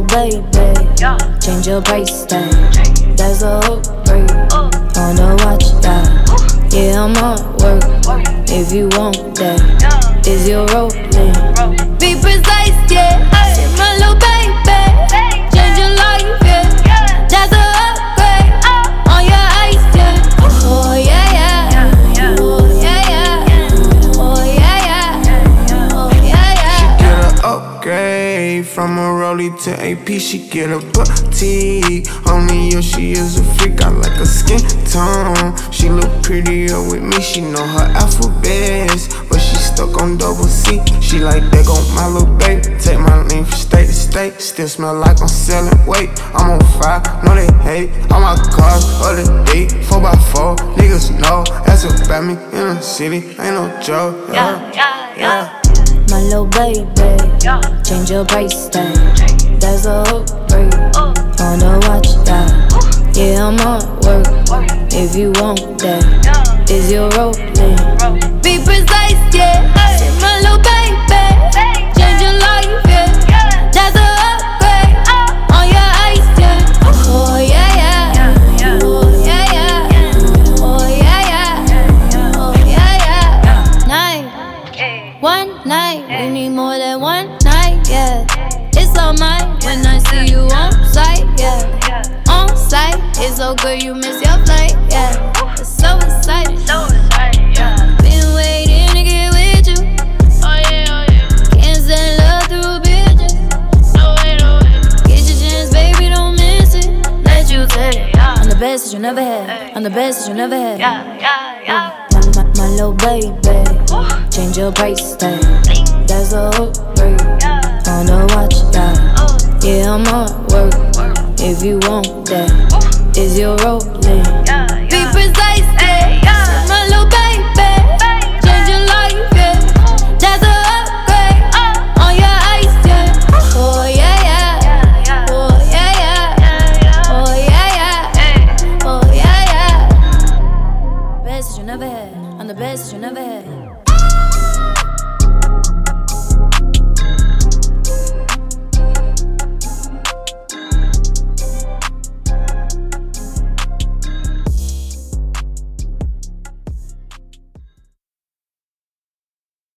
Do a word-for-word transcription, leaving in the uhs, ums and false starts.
baby, change your price tag. That's a upgrade. Wanna watch that? Yeah, I'm on work. If you want that, is your rolling? Be precise, yeah. Say my little baby, change your life, yeah. That's a upgrade on your ice, yeah. Oh yeah, yeah. Oh yeah, yeah. Oh yeah, yeah. Oh yeah, yeah. She get an upgrade from a rollie to A P. She get a boutique. Only you, she is a freak. I like her skin tone. She look prettier with me. She know her alphabets, but she stuck on double C. She like that on my little baby. Take my lean from state to state. Still smell like I'm selling weight. I'm on fire, know they hate. All my cars, other day, four by four. Niggas know that's about me in the city. Ain't no joke. Yeah, yeah, yeah. My little baby, change your price tag. That's a upgrade. Wanna watch that? Yeah, I'm on work. If you want that, is your rolling? Be precise, yeah. Say my little baby, change your life, yeah. That's a upgrade on your ice, yeah. Oh yeah, yeah. Oh yeah, yeah. Oh yeah, yeah. Oh yeah, yeah. Night, one night, we need more than one night, yeah. It's all mine when I see you on site, yeah. On site, it's so good you miss your flight, yeah. It's so excited, so excited, yeah. Been waiting to get with you. Oh yeah, oh yeah. Can't send love through bitches. No way, no way. Get your chance, baby, don't miss it. Let you take it, yeah. I'm the best that you never had. I'm the best that you never had. Yeah, yeah, yeah. My, my, my little baby, change your price tag. That's a upgrade. Wanna watch that? Yeah, I'm on work. If you want that, is your rolling?